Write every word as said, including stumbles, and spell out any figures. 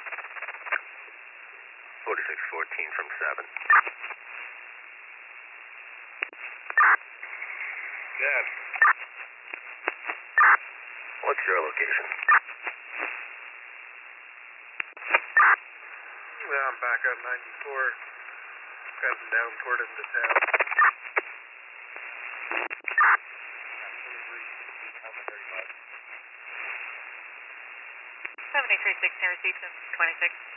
forty-six fourteen from seven. Dad. What's your location? Well, I'm back up ninety-four. Heading down toward into town. seventy-three sixteen received since twenty-six.